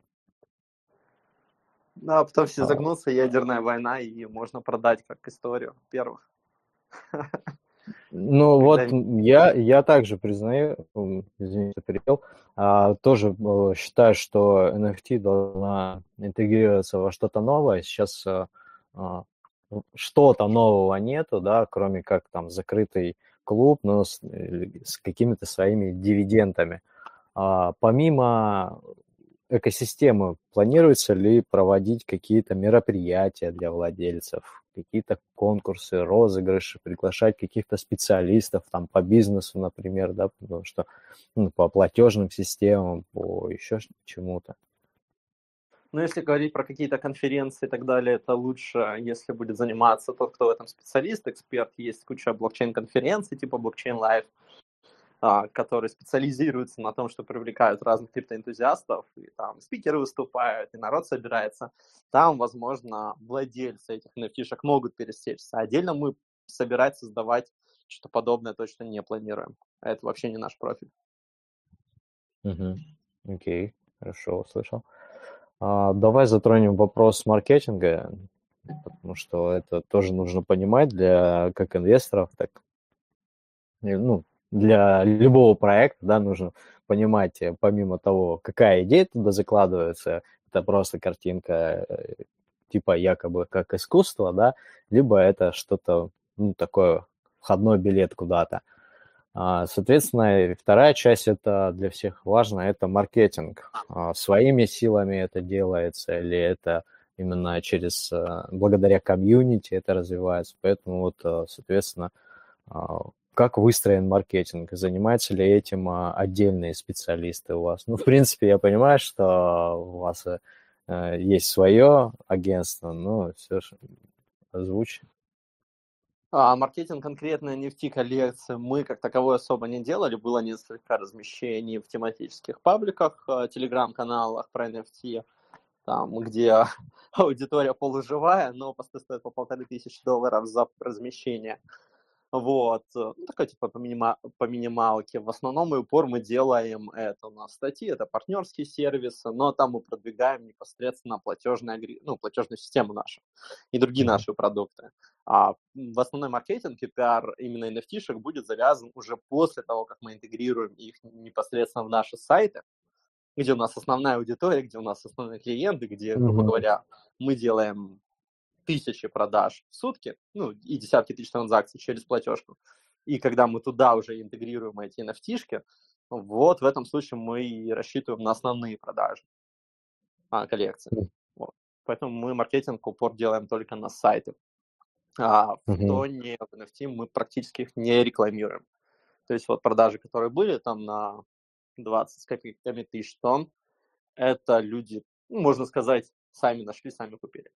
Да, а потом все А, загнутся, ядерная война, и можно продать как историю первых. Ну Когда... вот я, я также признаю, м, извините, перебил, а, тоже э, считаю, что эн эф ти должна интегрироваться во что-то новое. Сейчас а, а, ну, что-то нового нету, да, кроме как там закрытый клуб, но с, э, с какими-то своими дивидендами. А, помимо экосистемы, планируется ли проводить какие-то мероприятия для владельцев, какие-то конкурсы, розыгрыши, приглашать каких-то специалистов там по бизнесу, например, да, потому что ну, по платежным системам, по еще чему-то. Но если говорить про какие-то конференции и так далее, это лучше, если будет заниматься тот, кто в этом специалист, эксперт. Есть куча блокчейн-конференций, типа Blockchain Live, а, которые специализируются на том, что привлекают разных криптоэнтузиастов, и там спикеры выступают, и народ собирается. Там, возможно, владельцы этих эн эф ти-шек могут пересечься. Отдельно мы собирать, создавать что-то подобное точно не планируем. Это вообще не наш профиль. Угу. Окей, хорошо, услышал. А, давай затронем вопрос маркетинга, потому что это тоже нужно понимать для как инвесторов, так и, ну, для любого проекта, да, нужно понимать, э, помимо того, какая идея туда закладывается, это просто картинка, э, типа якобы как искусство, да, либо это что-то, ну, такое, входной билет куда-то. А, Соответственно, и вторая часть, это для всех важно, это маркетинг. А, Своими силами это делается или это именно через, э, благодаря комьюнити это развивается. Поэтому вот, э, соответственно, а, как выстроен маркетинг? Занимаются ли этим а, отдельные специалисты у вас? Ну, в принципе, я понимаю, что у вас э, э, есть свое агентство, но все же озвучь. А маркетинг конкретно эн эф ти-коллекции мы как таковой особо не делали. Было несколько размещений в тематических пабликах, э, телеграм-каналах про эн эф ти, там, где аудитория полуживая, но посты стоят по полторы тысячи долларов за размещение. Вот. Ну, такой типа по, минима- по минималке. В основном и упор мы делаем это у нас статьи, это партнерские сервисы, но там мы продвигаем непосредственно платежную, ну, платежную систему нашу и другие Мгм. наши продукты. А в основной маркетинг и пиар именно эн эф ти-шек будет завязан уже после того, как мы интегрируем их непосредственно в наши сайты, где у нас основная аудитория, где у нас основные клиенты, где, грубо Мгм. говоря, мы делаем тысячи продаж в сутки, ну, и десятки тысяч транзакций через платежку. И когда мы туда уже интегрируем эти эн эф ти-шки, вот в этом случае мы и рассчитываем на основные продажи а, коллекции. Вот. Поэтому мы маркетинг упор делаем только на сайте. А в Мгм. тоне в эн эф ти мы практически их не рекламируем. То есть вот продажи, которые были там на двадцать с копейками тысяч тонн, это люди, ну, можно сказать, сами нашли, сами купили.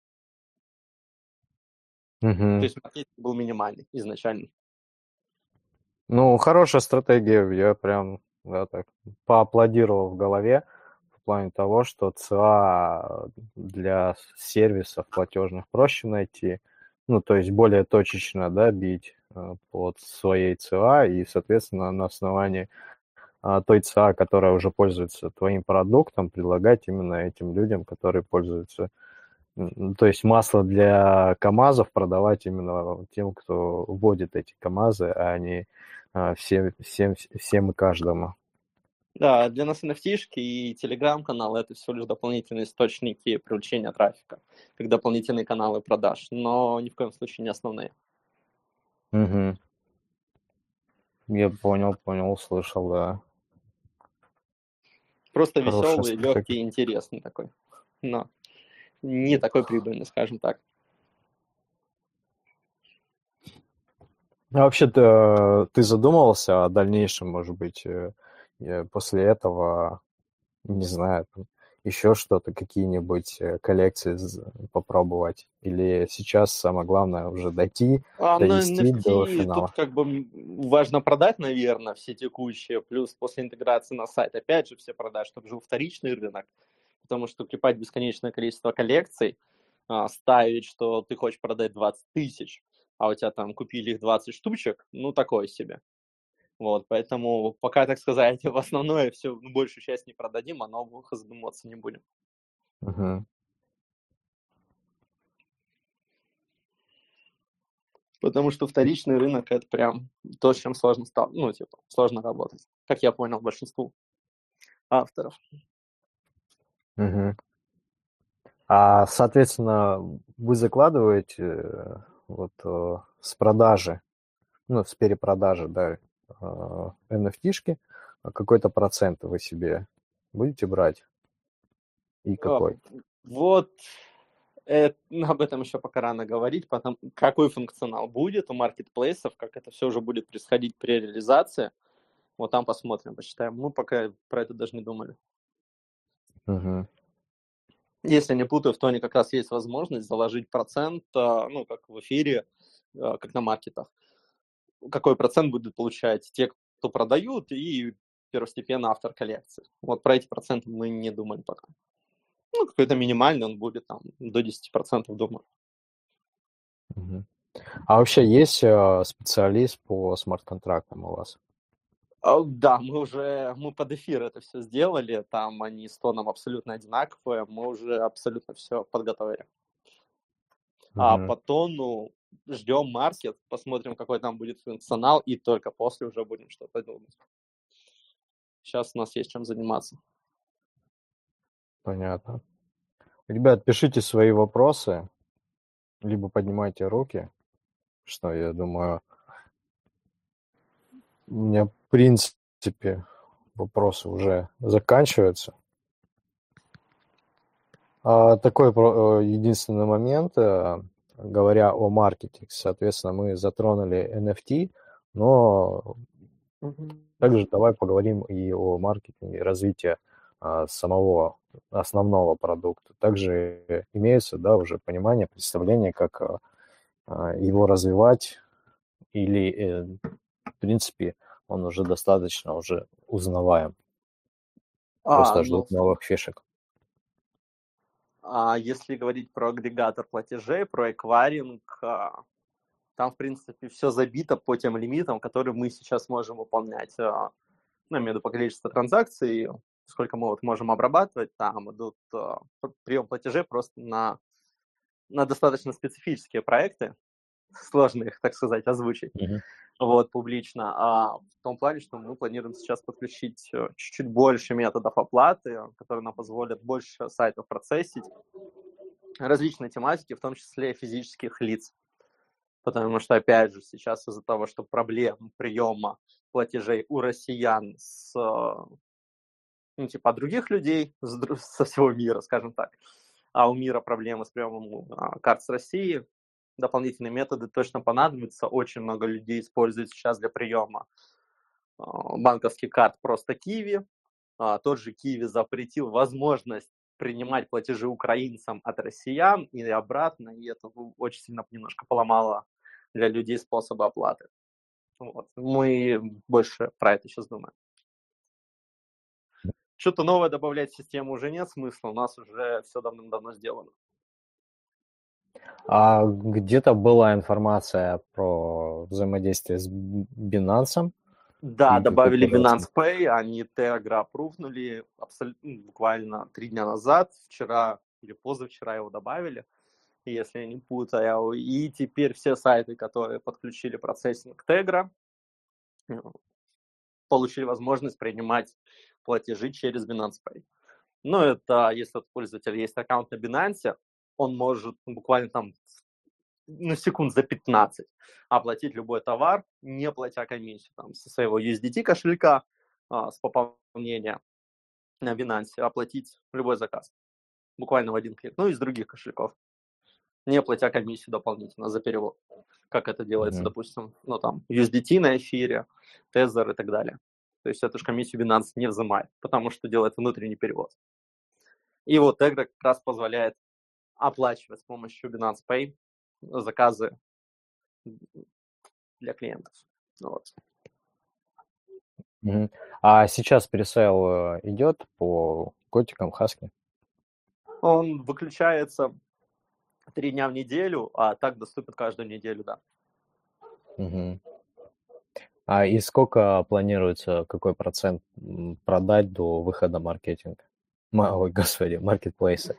То Мгм. есть маркетинг был минимальный изначально. Ну, хорошая стратегия, я прям, да, так поаплодировал в голове в плане того, что ЦА для сервисов платежных проще найти, ну, то есть более точечно, да, бить э, под своей ЦА и, соответственно, на основании а, той ЦА, которая уже пользуется твоим продуктом, предлагать именно этим людям, которые пользуются. М, То есть масло для КАМАЗов продавать именно тем, кто вводит эти КАМАЗы, а не а, всем, всем, всем и каждому. Да, для нас эн эф ти-шки и телеграм-канал это всего лишь дополнительные источники привлечения трафика, как дополнительные каналы продаж, но ни в коем случае не основные. Мгм. Я понял, понял, услышал, да. Просто Хорошая веселый, стратегия. легкий, интересный такой, но не такой прибыльный, скажем так. А вообще-то ты задумывался о дальнейшем, может быть, э, э, после этого, не знаю, там, еще что-то, какие-нибудь э, коллекции з- попробовать? Или сейчас самое главное уже дойти, А на довести до эн эф ти тут финала? как бы м, важно продать, наверное, все текущие, плюс после интеграции на сайт опять же все продать, чтобы жил вторичный рынок, потому что клепать бесконечное количество коллекций, а, ставить, что ты хочешь продать двадцать тысяч, а у тебя там купили их двадцать штучек, ну, такое себе. Вот, поэтому пока, так сказать, в основное все, ну, большую часть не продадим, а новых задумываться не будем. Мгм. Потому что вторичный рынок – это прям то, с чем сложно стал, ну, типа, сложно работать, как я понял, большинству авторов. Мгм. А, соответственно, вы закладываете э, вот э, с продажи, ну, с перепродажи, да, э, эн эф ти-шки, а какой-то процент вы себе будете брать и А, какой? Вот э, ну, об этом еще пока рано говорить, потом какой функционал будет у маркетплейсов, как это все уже будет происходить при реализации. Вот там посмотрим, посчитаем. Мы пока про это даже не думали. Мгм. Если не путаю, в Тоне как раз есть возможность заложить процент, ну, как в эфире, как на маркетах. Какой процент будут получать те, кто продают, и первостепенно автор коллекции. Вот про эти проценты мы не думали пока. Ну, какой-то минимальный он будет, там, до десяти процентов, думаю. Мгм. А вообще есть э, специалист по смарт-контрактам у вас? Да, мы уже, мы под эфир это все сделали, там они с Тоном абсолютно одинаковые, мы уже абсолютно все подготовили. А Мгм. по Тону ждем маркет, посмотрим, какой там будет функционал, и только после уже будем что-то думать. Сейчас у нас есть чем заниматься. Понятно. Ребят, пишите свои вопросы, либо поднимайте руки, что я думаю, у меня, в принципе, вопросы уже заканчиваются. А, такой про- э, единственный момент, э, говоря о маркетинге, соответственно, мы затронули эн эф ти, но также давай поговорим и о маркетинге, развитии а, самого основного продукта. Также имеется, да, уже понимание, представление, как а, а, его развивать, или, э, в принципе, он уже достаточно уже узнаваем, А, просто ну, ждут новых фишек. а если говорить про агрегатор платежей, про эквайринг, а, там, в принципе, все забито по тем лимитам, которые мы сейчас можем выполнять. А, ну, я имею в виду по количеству транзакций, сколько мы вот можем обрабатывать, там идут а, прием платежей просто на, на достаточно специфические проекты, сложно их, так сказать, озвучить. Мгм. Вот, публично, а в том плане, что мы планируем сейчас подключить э, чуть-чуть больше методов оплаты, которые нам позволят больше сайтов процессить, различные тематики, в том числе физических лиц. Потому что, опять же, сейчас из-за того, что проблем приема платежей у россиян с, э, ну, типа, от других людей, с дру- со всего мира, скажем так, а у мира проблемы с приемом а, карт с России, дополнительные методы точно понадобятся. Очень много людей используют сейчас для приема а, банковских карт просто Киви. А, тот же Киви запретил возможность принимать платежи украинцам от россиян и обратно, и это очень сильно немножко поломало для людей способы оплаты. Вот. Мы больше про это сейчас думаем. Что-то новое добавлять в систему уже нет смысла, у нас уже все давным-давно сделано. А где-то была информация про взаимодействие с Binance Да, и добавили какую-то Binance реакцию. Pay, они Tegra апрувнули абсолютно буквально три дня назад, вчера или позавчера его добавили, если я не путаю. И теперь все сайты, которые подключили процессинг Tegra, получили возможность принимать платежи через Binance Pay. Ну, это если у пользователя есть аккаунт на Binance, он может буквально там ну, секунд за пятнадцать оплатить любой товар, не платя комиссию там, со своего ю эс ди ти кошелька, а, с пополнения на Binance, оплатить любой заказ. Буквально в один клик. Ну, из других кошельков, не платя комиссию дополнительно за перевод. Как это делается, Мгм. допустим, ну, там, ю эс ди ти на эфире, Tether и так далее. То есть эту же комиссию Binance не взимает, потому что делает внутренний перевод. И вот Tegra как раз позволяет оплачивать с помощью Binance Pay заказы для клиентов. Вот. Мгм. А сейчас пресейл э, идет по котикам, хаски? Он выключается три дня в неделю, а так доступен каждую неделю, да. Мгм. А и сколько планируется, какой процент м, продать до выхода маркетинга? Ма- Ой, господи, маркетплейса.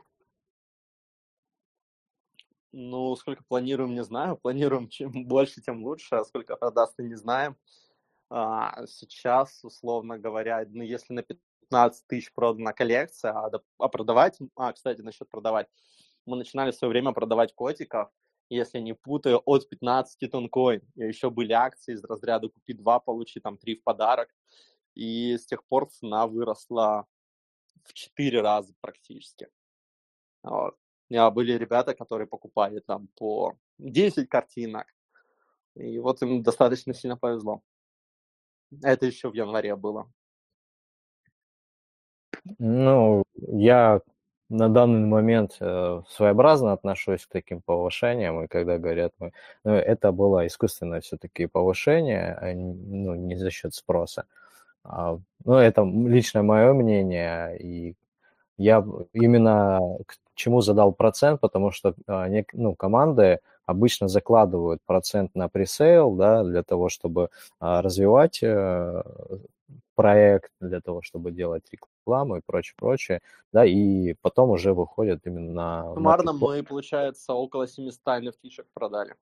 Ну, сколько планируем, не знаю. Планируем чем больше, тем лучше, а сколько продастся, не знаем. А, сейчас, условно говоря, ну, если на пятнадцать тысяч продана коллекция, а, доп- а продавать, а, кстати, насчет продавать, мы начинали в свое время продавать котиков, если не путаю, от пятнадцати тонкоин. И еще были акции из разряда купи два, получи там три в подарок. И с тех пор цена выросла в четыре раза практически. Вот. А были ребята, которые покупали там по десять картинок. И вот им достаточно сильно повезло. Это еще в январе было. Ну, я на данный момент э, своеобразно отношусь к таким повышениям, и когда говорят, мы, ну, это было искусственное все-таки повышение, а н- ну, не за счет спроса. А, ну, это м- лично мое мнение, и я б- именно к чему задал процент, потому что а, нек- ну, команды обычно закладывают процент на пресейл, да, для того, чтобы а, развивать э, проект, для того, чтобы делать рекламу и прочее, прочее, да, и потом уже выходят именно на Суммарно маркетплейс. мы, получается, около семьсот эн эф ти-шек продали.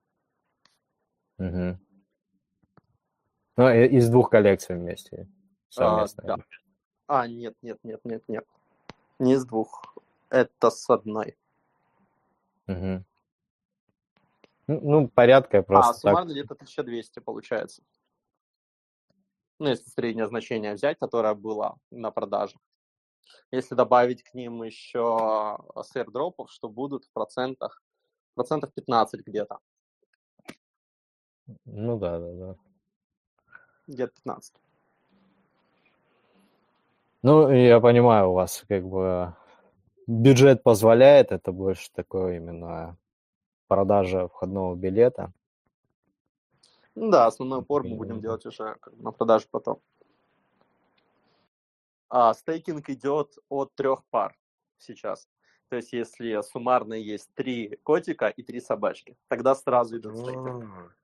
Мгм. Ну, и- из двух коллекций вместе, А, совместно. да. А, нет, нет, нет, нет, нет. Не с двух. Это с одной. Мгм. Ну, ну, порядка я А, просто так. суммарно где-то тысяча двести получается. Ну, если среднее значение взять, которое было на продаже. Если добавить к ним еще с airdropов, что будут в процентах, процентов пятнадцать где-то. Ну да, да, да. Где-то пятнадцать. Ну, и я понимаю, у вас как бы бюджет позволяет, это больше такое именно продажа входного билета. Ну да, основной упор мы будем делать уже как бы на продажу потом. А стейкинг идет от трех пар сейчас. То есть если суммарно есть три котика и три собачки, тогда сразу идут стейкинг.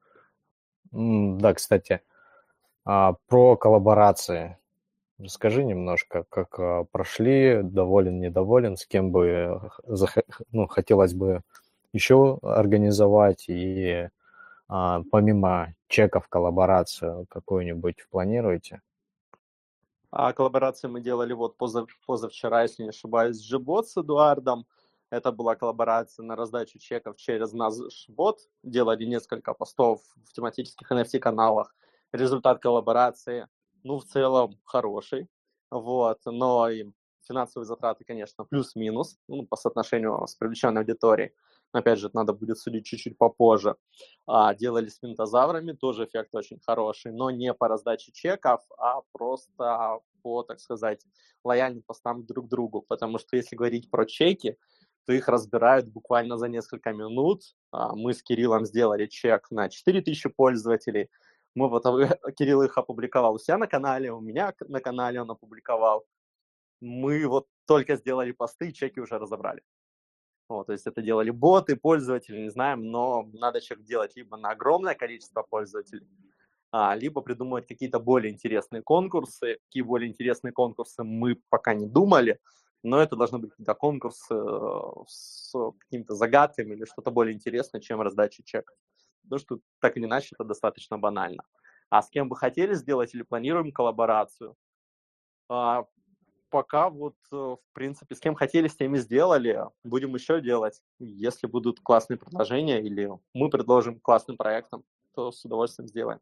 М, Да, кстати, а, про коллаборации. Расскажи немножко, как а, прошли, доволен, недоволен, с кем бы э, х- зах- ну, хотелось бы еще организовать, и а, помимо чеков коллаборацию какую-нибудь планируете? А коллаборации мы делали вот позав- позавчера, если не ошибаюсь, с Gbot с Эдуардом. Это была коллаборация на раздачу чеков через наш бот. Делали несколько постов в тематических эн эф ти-каналах. Результат коллаборации, ну, в целом, хороший. Вот. Но и финансовые затраты, конечно, плюс-минус, ну, по соотношению с привлеченной аудиторией. Но, опять же, это надо будет судить чуть-чуть попозже. А, делали с минтозаврами, тоже эффект очень хороший, но не по раздаче чеков, а просто по, так сказать, лояльным постам друг к другу. Потому что если говорить про чеки, то их разбирают буквально за несколько минут. А, мы с Кириллом сделали чек на четыре тысячи пользователей. Мы вот, Кирилл их опубликовал у себя на канале, у меня на канале он опубликовал. Мы вот только сделали посты, чеки уже разобрали. Вот, то есть это делали боты, пользователи, не знаем, но надо чек делать либо на огромное количество пользователей, а, либо придумывать какие-то более интересные конкурсы. Какие более интересные конкурсы мы пока не думали, но это должны быть какие-то конкурсы э, с какими-то загадками или что-то более интересное, чем раздача чеков. Потому что так или иначе это достаточно банально. А с кем бы хотели сделать или планируем коллаборацию? А, Пока вот, э, в принципе, с кем хотели, с теми сделали. Будем еще делать. Если будут классные предложения или мы предложим классным проектом, то с удовольствием сделаем.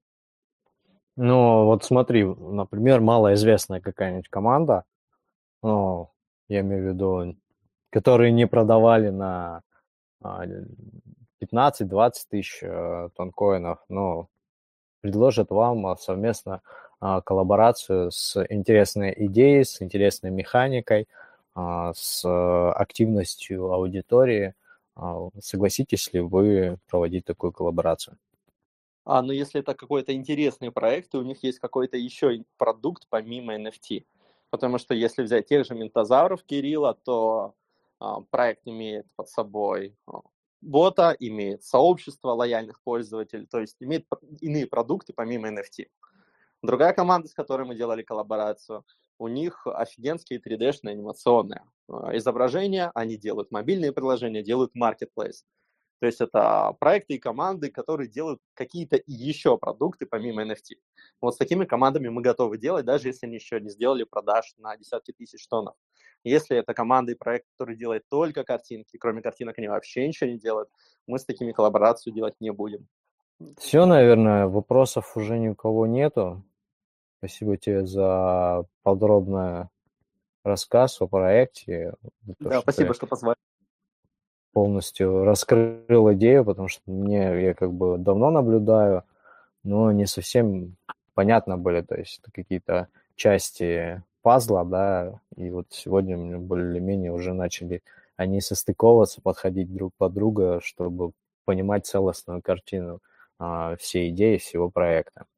Ну, вот смотри, например, малоизвестная какая-нибудь команда, ну, я имею в виду, которые не продавали на а, пятнадцать-двадцать тысяч э, тонкоинов, но предложат вам а, совместно а, коллаборацию с интересной идеей, с интересной механикой, а, с э, активностью аудитории. А, Согласитесь ли вы проводить такую коллаборацию? А, но если это какой-то интересный проект, и у них есть какой-то еще продукт помимо эн эф ти. Потому что если взять тех же ментозавров Кирилла, то а, проект имеет под собой а, бота, имеет сообщество лояльных пользователей, то есть имеет иные продукты помимо эн эф ти. Другая команда, с которой мы делали коллаборацию, у них офигенские три дэ-шные анимационные э, изображения, они делают мобильные приложения, делают marketplace. То есть это проекты и команды, которые делают какие-то еще продукты помимо эн эф ти. Вот с такими командами мы готовы делать, даже если они еще не сделали продаж на десятки тысяч тоннов. Если это команда и проект, который делает только картинки, кроме картинок они вообще ничего не делают, мы с такими коллаборацию делать не будем. Все, наверное, вопросов уже ни у кого нету. Спасибо тебе за подробный рассказ о проекте, за то, Да, что спасибо, ты что позвали. полностью раскрыл идею, потому что мне, я как бы давно наблюдаю, но не совсем понятно были, то есть какие-то части пазла, да, и вот сегодня мы более-менее уже начали они состыковываться, подходить друг под друга, чтобы понимать целостную картину а, всей идеи, всего проекта.